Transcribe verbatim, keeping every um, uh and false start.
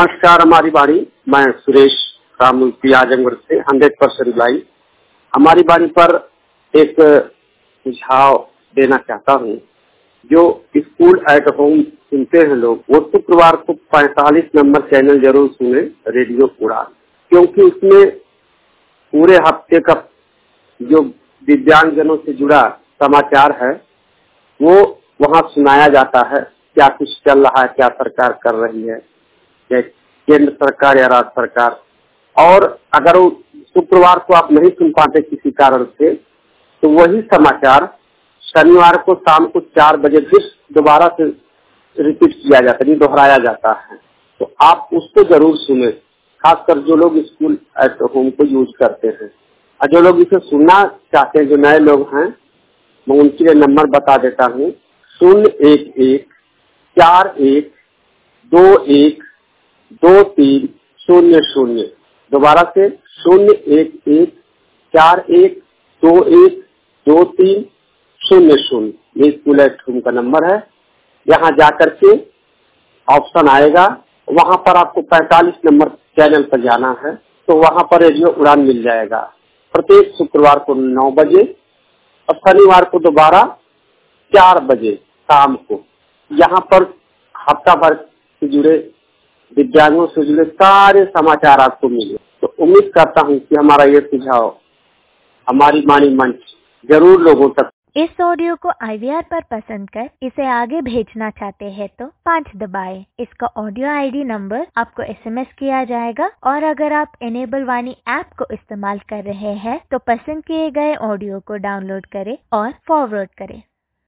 नमस्कार, हमारी बाणी। मैं सुरेश रामूर्ति आजमगढ़ से हंड्रेड परसेंट लाइव हमारी बाणी पर एक सुझाव देना चाहता हूँ। जो स्कूल एट होम सुनते हैं लोग, वो शुक्रवार को पैंतालीस नंबर चैनल जरूर सुने, रेडियो उड़ान, क्योंकि उसमें पूरे हफ्ते का जो दिव्यांगजनों से जुड़ा समाचार है वो वहाँ सुनाया जाता है। क्या कुछ चल रहा है, क्या सरकार कर रही है, केंद्र सरकार या राज्य सरकार। और अगर वो शुक्रवार को आप नहीं सुन पाते किसी कारण से, तो वही समाचार शनिवार को शाम को चार बजे फिर दोबारा से रिपीट किया जाता है, दोहराया जाता है। तो आप उसको जरूर सुने, खासकर जो लोग स्कूल एट होम को यूज करते हैं। और जो लोग इसे सुनना चाहते हैं, जो नए लोग हैं, मैं उनके लिए नंबर बता देता हूँ। शून्य एक एक चार एक दो एक दो तीन शून्य शून्य। दोबारा से शून्य एक एक चार एक दो एक दो तीन शून्य शून्य। ये स्कूल एट होम का नंबर है। यहाँ जाकर के ऑप्शन आएगा, वहाँ पर आपको पैंतालीस नंबर चैनल पर जाना है, तो वहाँ पर रेडियो उड़ान मिल जाएगा। प्रत्येक शुक्रवार को नौ बजे और शनिवार को दोबारा चार बजे शाम को। यहाँ पर हफ्ता भर से जुड़े दिव्यांगों से जुड़े सारे समाचार आपको मिले। तो उम्मीद करता हूँ कि हमारा ये सुझाव हमारी बाणी मंच जरूर लोगों तक। इस ऑडियो को आई वी आर पर पसंद कर इसे आगे भेजना चाहते हैं तो पाँच दबाएं। इसका ऑडियो आई डी नंबर आपको एस एम एस किया जाएगा। और अगर आप इनेबल वाणी ऐप को इस्तेमाल कर रहे हैं तो पसंद किए गए ऑडियो को डाउनलोड करें और फॉरवर्ड करें।